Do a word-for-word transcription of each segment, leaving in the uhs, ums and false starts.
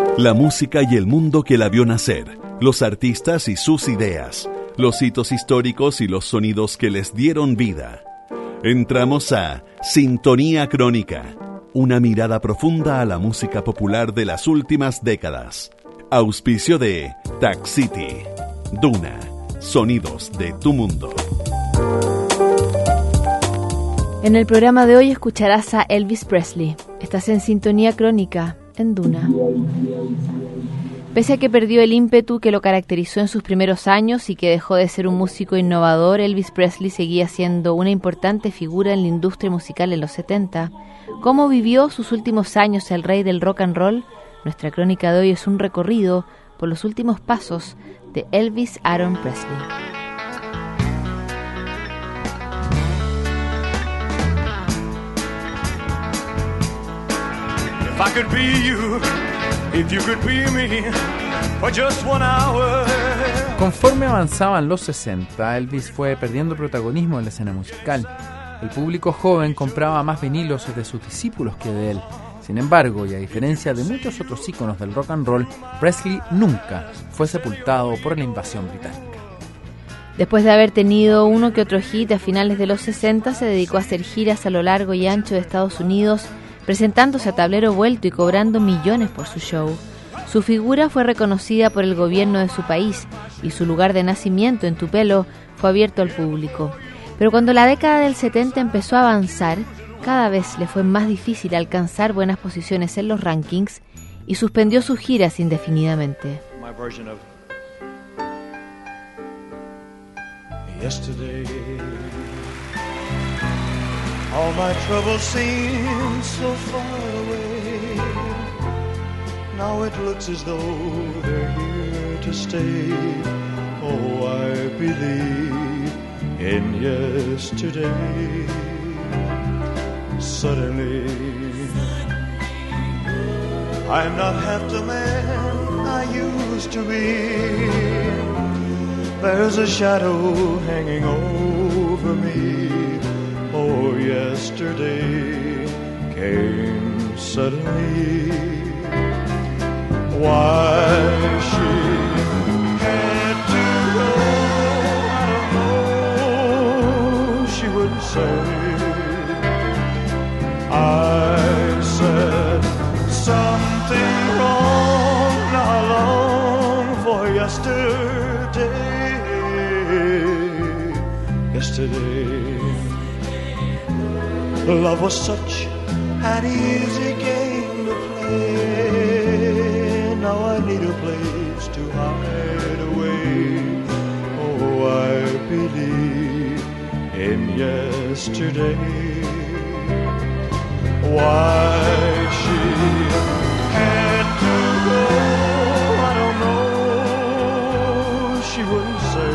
La música y el mundo que la vio nacer, los artistas y sus ideas, los hitos históricos y los sonidos que les dieron vida. Entramos a Sintonía Crónica, una mirada profunda a la música popular de las últimas décadas. Auspicio de Tax City. Duna, sonidos de tu mundo. En el programa de hoy escucharás a Elvis Presley. Estás en Sintonía Crónica, en Duna. Pese a que perdió el ímpetu que lo caracterizó en sus primeros años y que dejó de ser un músico innovador, Elvis Presley seguía siendo una importante figura en la industria musical en los setenta. ¿Cómo vivió sus últimos años el rey del rock and roll? Nuestra crónica de hoy es un recorrido por los últimos pasos de Elvis Aaron Presley. If I could be you, if you could be me, for just one hour. Conforme avanzaban los sesenta, Elvis fue perdiendo protagonismo en la escena musical. El público joven compraba más vinilos de sus discípulos que de él. Sin embargo, y a diferencia de muchos otros íconos del rock and roll, Presley nunca fue sepultado por la invasión británica. Después de haber tenido uno que otro hit a finales de los sesenta, se dedicó a hacer giras a lo largo y ancho de Estados Unidos, presentándose a tablero vuelto y cobrando millones por su show. Su figura fue reconocida por el gobierno de su país y su lugar de nacimiento en Tupelo fue abierto al público. Pero cuando la década del setenta empezó a avanzar, cada vez le fue más difícil alcanzar buenas posiciones en los rankings y suspendió sus giras indefinidamente. My version of yesterday. All my troubles seem so far away. Now it looks as though they're here to stay. Oh, I believe in yesterday. Suddenly, I'm not half the man I used to be. There's a shadow hanging over me. Oh, yesterday came suddenly. Why she had to go, I don't know, she would say. I said something wrong, now I long for yesterday. Yesterday, love was such an easy game to play. Now I need a place to hide away. Oh, I believe in yesterday. Why she had to go, I don't know, she wouldn't say.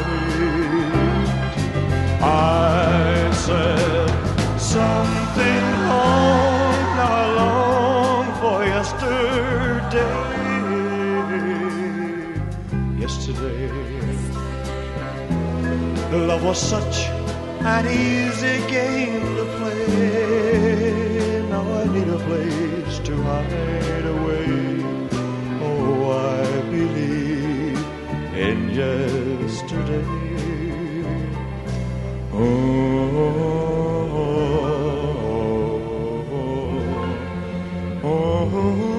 I said something wrong, now I long for yesterday. Yesterday, love was such an easy game to play. Now I need a place to hide away. Oh, I believe in yesterday. Oh, oh, oh, oh.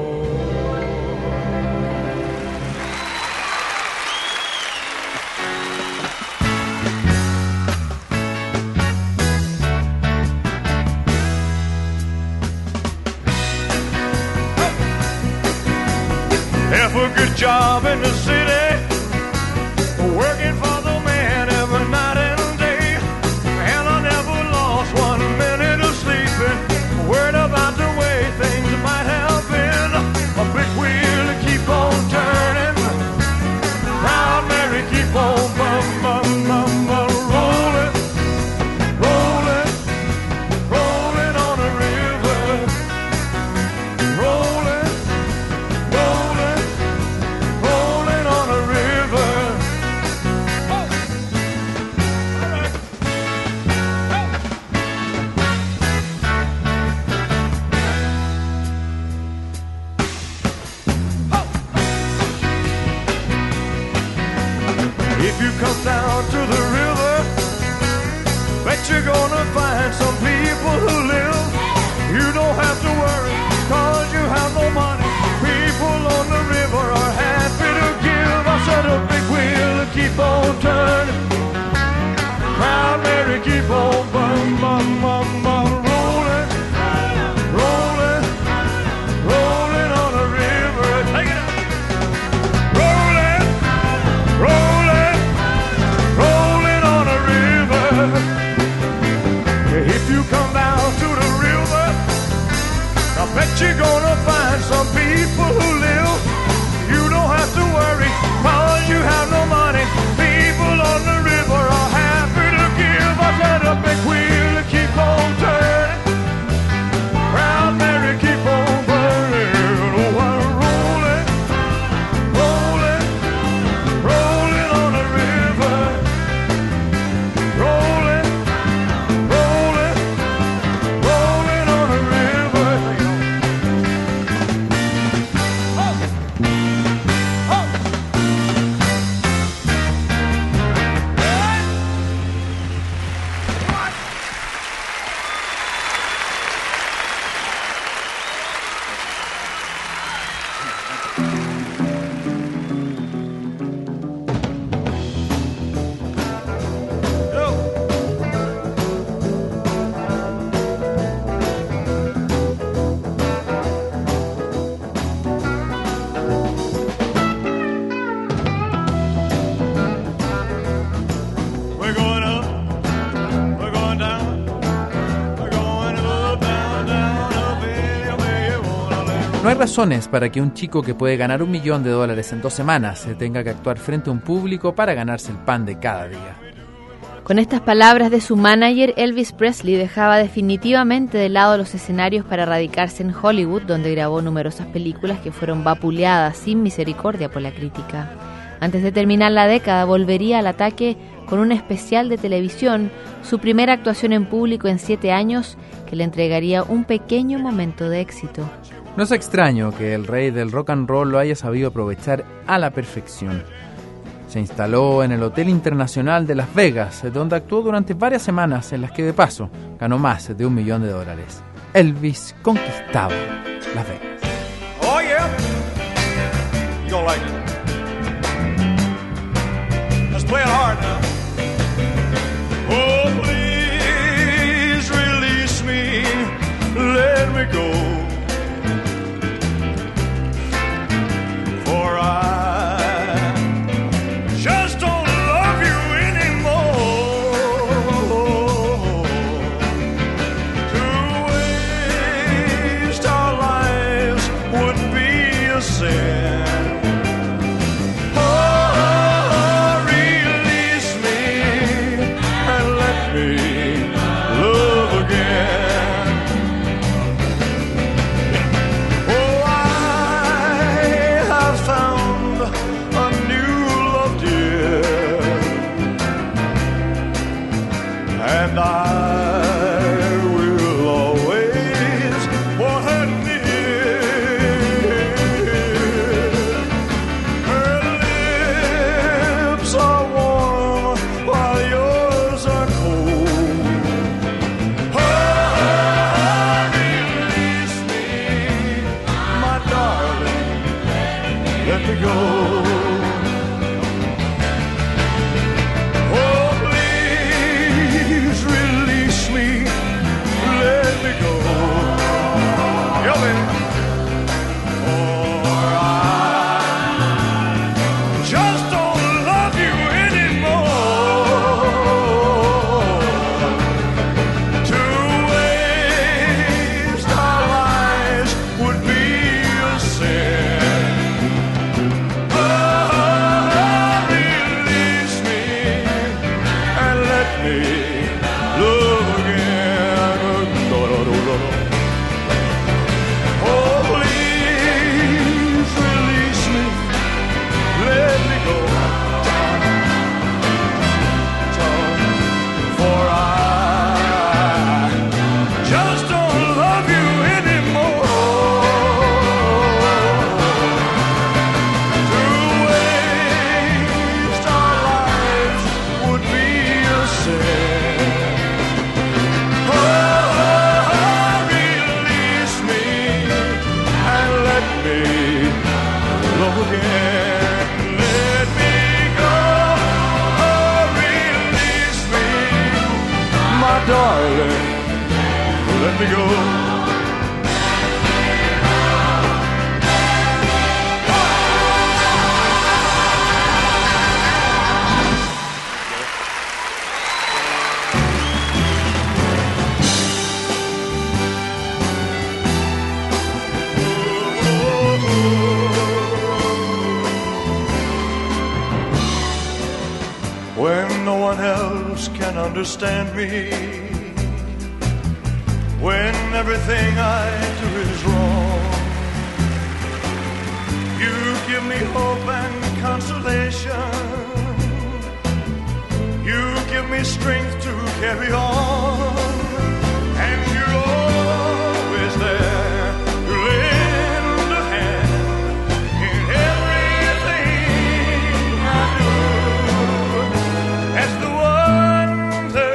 Have a good job in the city, working for the man every night and day, and I never lost one minute of sleeping, worried about the way things might have been. A big wheel to keep on turning, proud Mary keep on bum bum bum bum rolling, rolling, rolling on the river, rolling, rolling. Rolling on find some people who live. You don't have to worry, cause you have no money. People on the river are happy to give. I said a big wheel and keep on turning. Proud Mary, keep on bum, bum, bum, bum, rolling, rolling, rolling on the river. Take it up. Rolling, rolling, rolling on the river. If you come down to the river, I bet you're gonna find some people who live. You don't have to worry, cause you have no money. People on the river are happy to give. I said a big wheel and keep on turning. Proud Mary, keep on burning. Oh, I'm rolling, rolling, rolling on the river. Rolling, rolling, rolling on the river. Oh, oh. We're going up, we're going down, we're going up, down, down, up, any way you wanna live. No hay razones para que un chico que puede ganar un millón de dólares en dos semanas se tenga que actuar frente a un público para ganarse el pan de cada día. Con estas palabras de su manager, Elvis Presley dejaba definitivamente de lado los escenarios para radicarse en Hollywood, donde grabó numerosas películas que fueron vapuleadas sin misericordia por la crítica. Antes de terminar la década, volvería al ataque con un especial de televisión, su primera actuación en público en siete años, que le entregaría un pequeño momento de éxito. No es extraño que el rey del rock and roll lo haya sabido aprovechar a la perfección. Se instaló en el Hotel Internacional de Las Vegas, donde actuó durante varias semanas, en las que de paso ganó más de un millón de dólares. Elvis conquistaba Las Vegas. Oh yeah, you gonna like it. Let's play it hard now. Oh, please release me, let me go. For I just don't love you anymore. To waste our lives would be a sin. Oh, release me. me go. When no one else can understand me, when everything I do is wrong, you give me hope and consolation. You give me strength to carry on, and you're always there to lend a hand in everything I do. That's the wonder,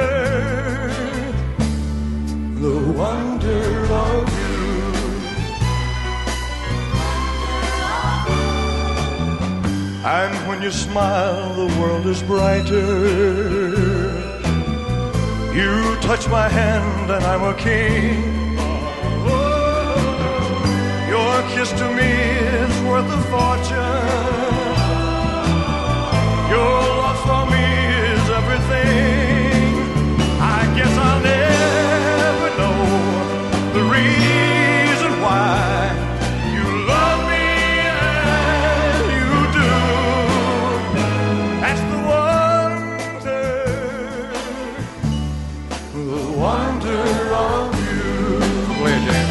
the wonder of you. And when you smile, the world is brighter. You touch my hand and I'm a king. Your kiss to me is worth a fortune. Your love for me is everything. I guess I'll never know the reason why you love me as you do. That's the wonder, the wonder of you. Play it, James.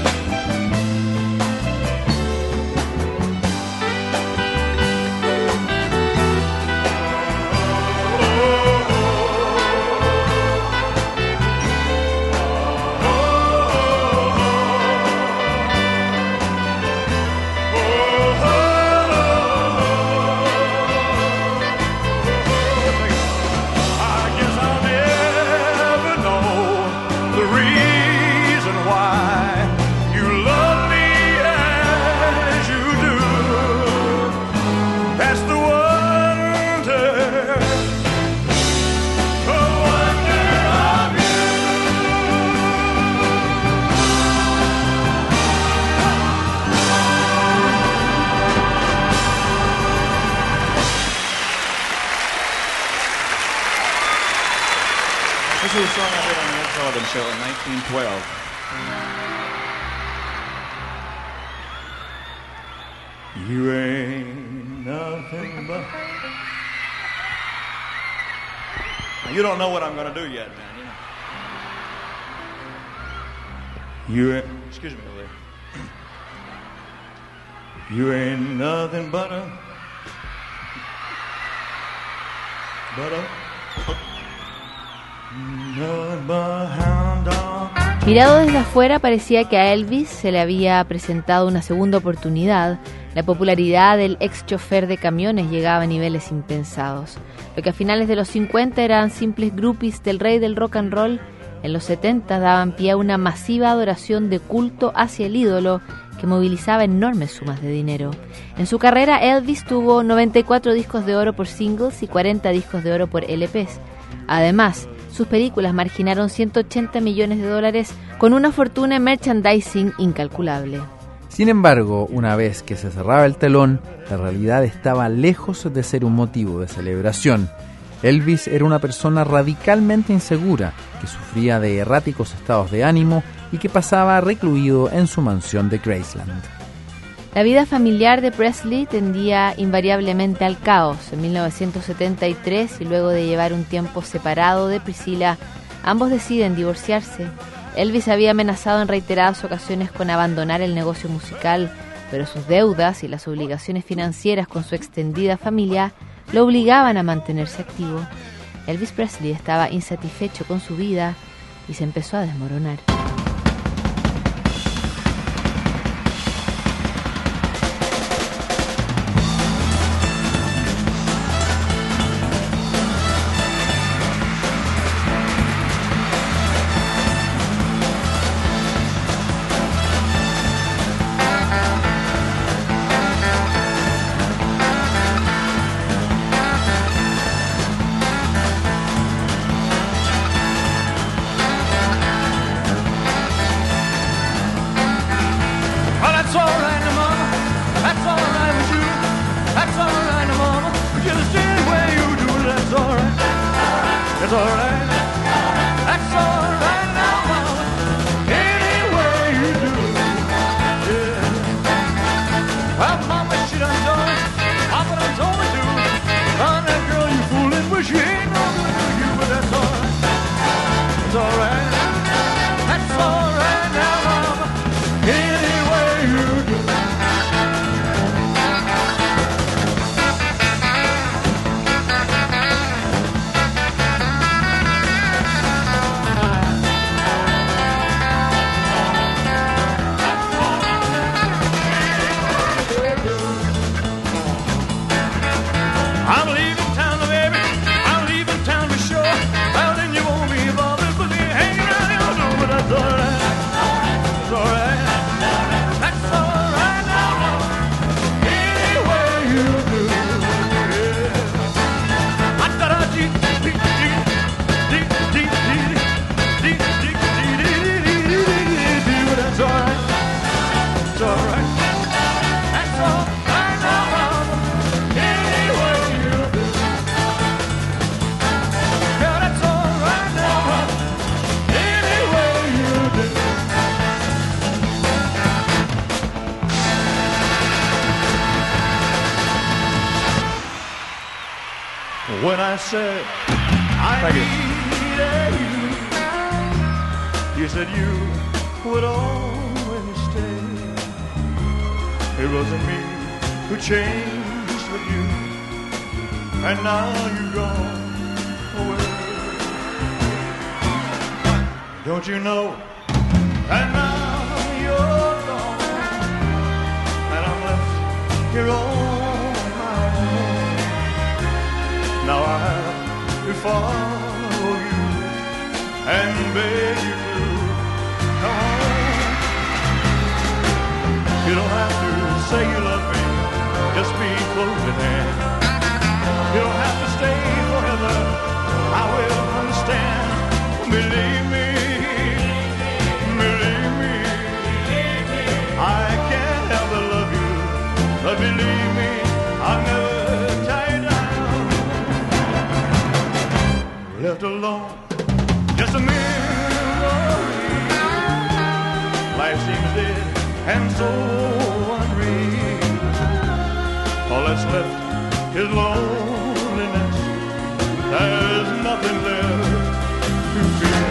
This is a song I did on the Ed Sullivan Show in nineteen twelve. You ain't nothing but... You don't know what I'm going to do yet, man. You know. You ain't... Excuse me, over there. You ain't nothing but a... But a... Mirado desde afuera, parecía que a Elvis se le había presentado una segunda oportunidad. La popularidad del ex chofer de camiones llegaba a niveles impensados. Lo que a finales de los cincuenta eran simples groupies del rey del rock and roll, en los setenta daban pie a una masiva adoración de culto hacia el ídolo que movilizaba enormes sumas de dinero. En su carrera, Elvis tuvo noventa y cuatro discos de oro por singles y cuarenta discos de oro por L Pes. Además, sus películas marginaron ciento ochenta millones de dólares con una fortuna en merchandising incalculable. Sin embargo, una vez que se cerraba el telón, la realidad estaba lejos de ser un motivo de celebración. Elvis era una persona radicalmente insegura, que sufría de erráticos estados de ánimo y que pasaba recluido en su mansión de Graceland. La vida familiar de Presley tendía invariablemente al caos. En mil novecientos setenta y tres, y luego de llevar un tiempo separado de Priscilla, ambos deciden divorciarse. Elvis había amenazado en reiteradas ocasiones con abandonar el negocio musical, pero sus deudas y las obligaciones financieras con su extendida familia lo obligaban a mantenerse activo. Elvis Presley estaba insatisfecho con su vida y se empezó a desmoronar. It's alright. That's alright now, mama. Any way you do. Yeah. Well, mama, she done done it. Papa done told me to. Run that girl, you fooling, but she ain't no good for you. But that's alright. It's alright. That's alright now, mama. Any way you do. I'm leaving town, baby. I'm leaving town for sure. Well, then you won't be bothered with me hanging out in the door, but that's alright. It's alright. That's alright now, mama. Any way you do. Yeah. Ah-da-da-dee, dee, dee, dee, dee, dee, dee, dee, dee, dee, dee, dee, but that's alright. It's alright. That's alright now, mama. Any way you do. Yeah, that's alright now, mama. Any way you do. When I said I needed you, you said you would always stay. It wasn't me who changed but you, and now you've gone away. Don't you know? And now you're gone, and I'm left here on my own. Now I have to follow you and beg you to come home. You don't have to say you love me, just be close at hand. You don't have to stay forever, I will understand. Believe me, believe me, I can't help but love you, but believe me, I'll never tie you down. Left alone, just a memory. Life seems dead and so unreal. All that's left is loneliness. There's nothing left to feel.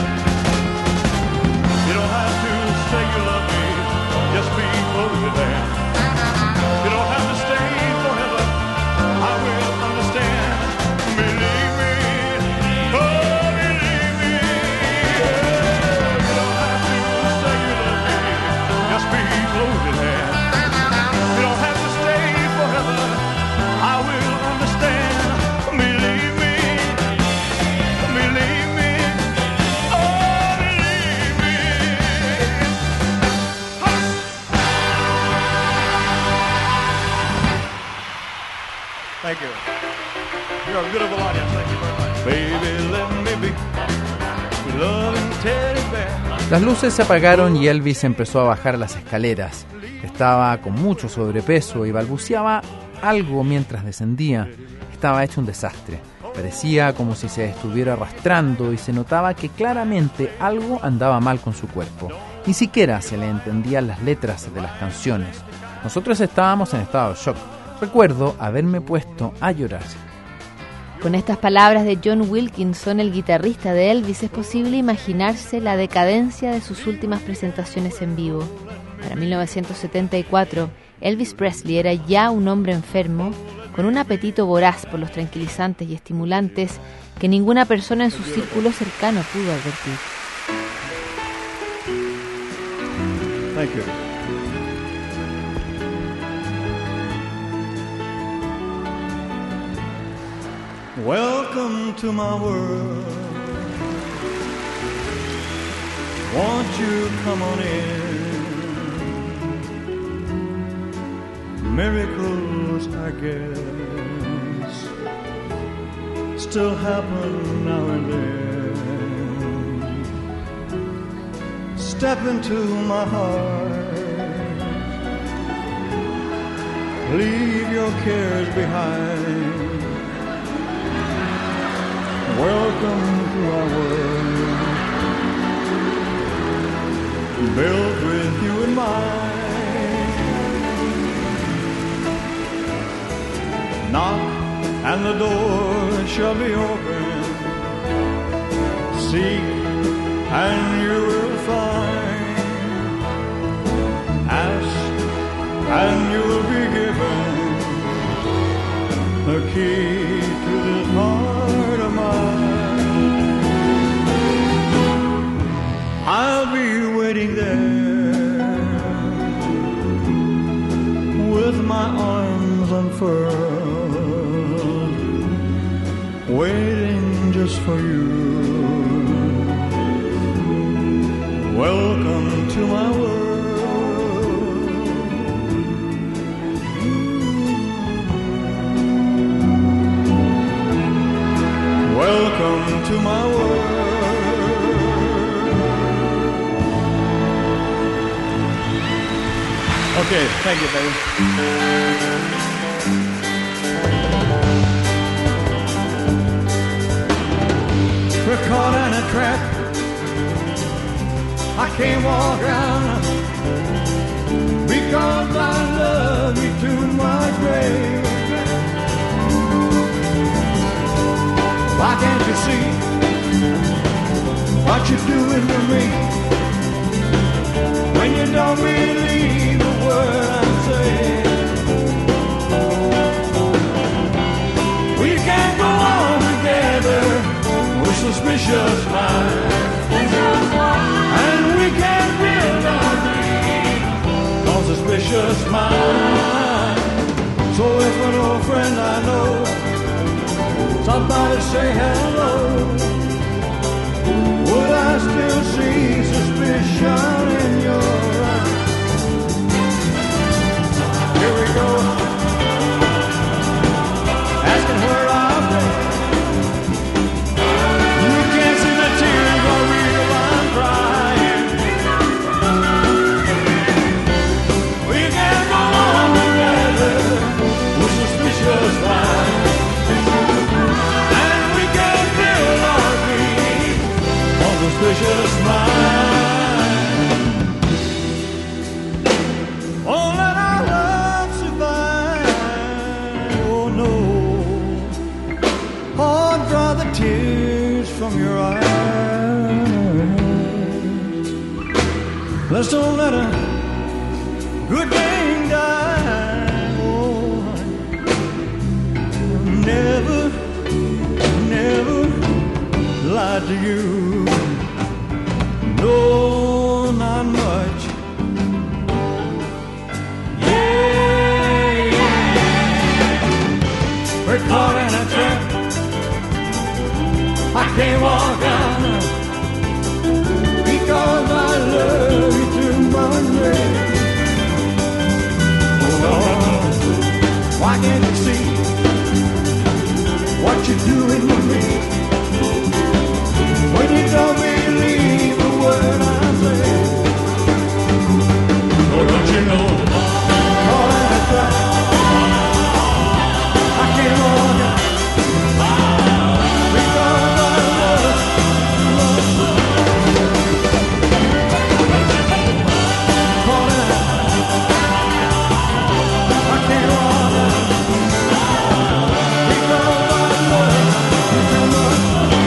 You don't have to say you love me, just be close at hand. You don't have to stay forever, I will understand. Believe me, oh believe me. You don't have to say you love me, just be close at hand. You don't have to stay forever, I will understand. Believe me, believe me, oh believe me. Thank you. You're a beautiful audience. Thank you very much. Baby, let me be your loving teddy bear. Las luces se apagaron y Elvis empezó a bajar las escaleras. Estaba con mucho sobrepeso y balbuceaba algo mientras descendía. Estaba hecho un desastre. Parecía como si se estuviera arrastrando y se notaba que claramente algo andaba mal con su cuerpo. Ni siquiera se le entendían las letras de las canciones. Nosotros estábamos en estado de shock. Recuerdo haberme puesto a llorar. Con estas palabras de John Wilkinson, el guitarrista de Elvis, es posible imaginarse la decadencia de sus últimas presentaciones en vivo. Para mil novecientos setenta y cuatro, Elvis Presley era ya un hombre enfermo, con un apetito voraz por los tranquilizantes y estimulantes que ninguna persona en su círculo cercano pudo advertir. Thank you. Welcome to my world. Won't you come on in? Miracles, I guess, still happen now and then. Step into my heart. Leave your cares behind. Welcome to my world, built with you in mind. Knock and the door shall be open. Seek and you will find. Ask and you will be given the key to this heart of mine. I'll be waiting there with my arms unfurled, waiting just for you. Welcome to my world. Welcome to my world. Okay, thank you, baby. We're caught in a trap. I can't walk out because I love you too much, baby. Why can't you see what you're doing to me when you don't believe a word I'm saying? We can't go on together with suspicious minds, and we can't build our dreams on suspicious minds. So if an old friend I know, somebody say hello, would I still see suspicion in your eyes? Here we go, asking where I've been. You can't see the tears are real, I'm crying. We can't go on together with suspicious minds. Suspicious mind. Oh, let our love survive. Oh no. Oh, draw the tears from your eyes. Let's don't let a good thing die. Oh, never, never lied to you. No, not much. Yeah, yeah. We're caught in a trap. I can't walk out because I love you too much, baby. Oh, why can't you see what you're doing with me when you don't believe a word I say? Oh, don't you know? All in a trap. I can't walk out because I love, love, love. All in a I can't walk out because I love you too much.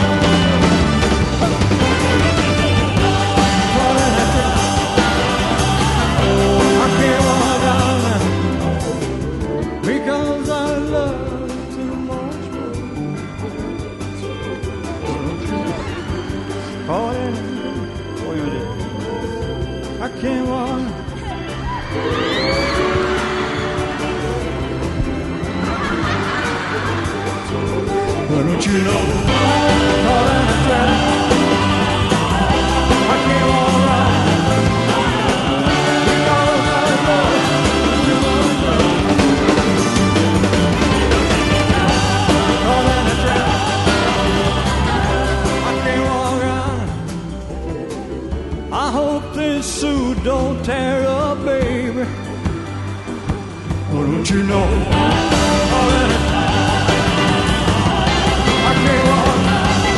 Because I love too much. Caught in it. Oh, you did. I can't run. Why don't you know? Caught in a trap. I can't walk around. Because I love too much. Caught in a trap. I can't walk around. I hope this suit don't tear up, baby. Oh, don't you know? Caught in a trap. I can't walk around.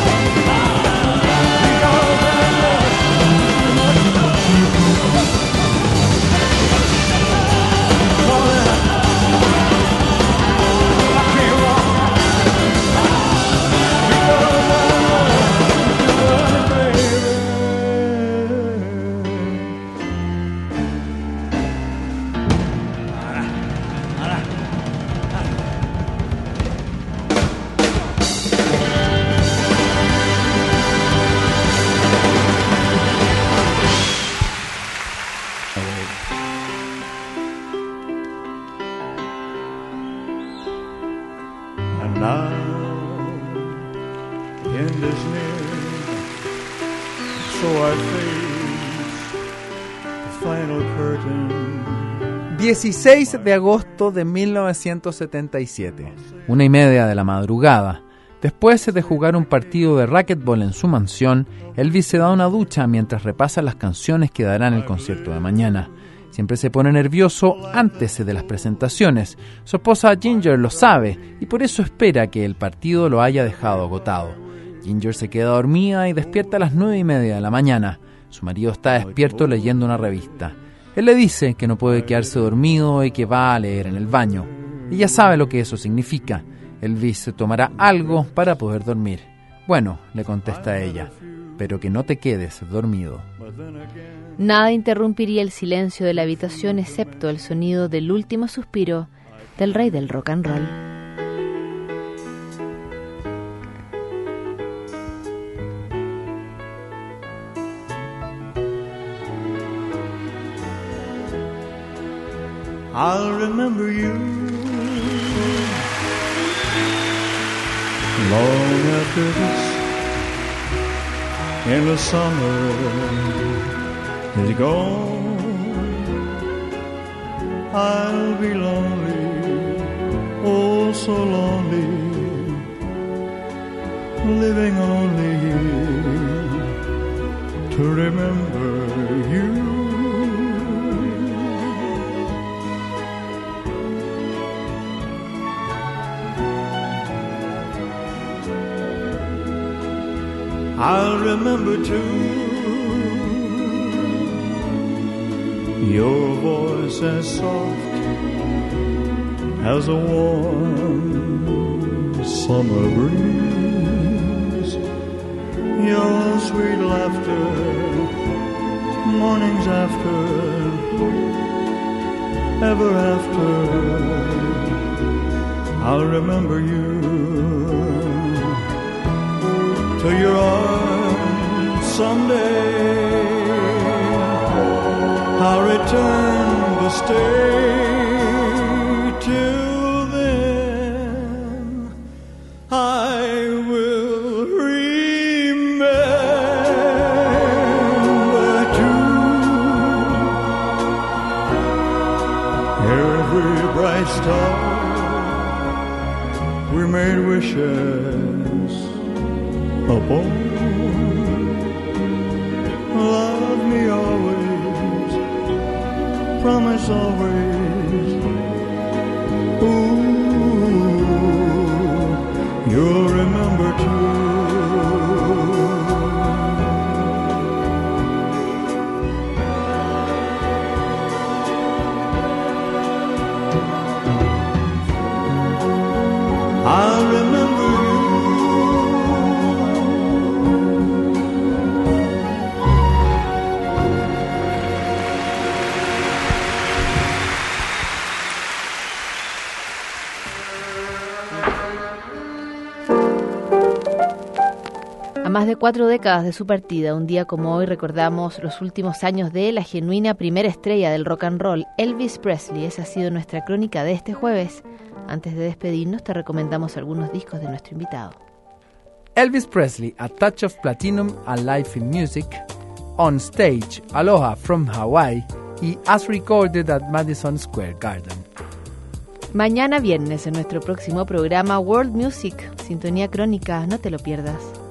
end is near, so I face the final curtain. dieciséis de agosto de mil novecientos setenta y siete, una y media de la madrugada. Después de jugar un partido de racquetball en su mansión, Elvis se da una ducha mientras repasa las canciones que dará en el concierto de mañana. Siempre se pone nervioso antes de las presentaciones. Su esposa Ginger lo sabe y por eso espera que el partido lo haya dejado agotado. Ginger se queda dormida y despierta a las nueve y media de la mañana. Su marido está despierto leyendo una revista. Él le dice que no puede quedarse dormido y que va a leer en el baño. Ella sabe lo que eso significa. Elvis tomará algo para poder dormir. Bueno, le contesta ella, pero que no te quedes dormido. Nada interrumpiría el silencio de la habitación excepto el sonido del último suspiro del rey del rock and roll. I'll remember you long after this, in the summer is gone. I'll be lonely, oh so lonely, living only to remember you. I'll remember too your voice as soft as a warm summer breeze, your sweet laughter mornings after, ever after. I'll remember you to your arms someday. I'll return to stay. Till then I will remember too every bright star we made wishes upon. Love me always, promise always. Ooh, you'll remember too. I'll remember you. A más de cuatro décadas de su partida, un día como hoy recordamos los últimos años de la genuina primera estrella del rock and roll, Elvis Presley. Esa ha sido nuestra crónica de este jueves. Antes de despedirnos, te recomendamos algunos discos de nuestro invitado. Elvis Presley, A Touch of Platinum, A Life in Music, On Stage, Aloha from Hawaii y As Recorded at Madison Square Garden. Mañana viernes en nuestro próximo programa World Music, Sintonía Crónica, no te lo pierdas.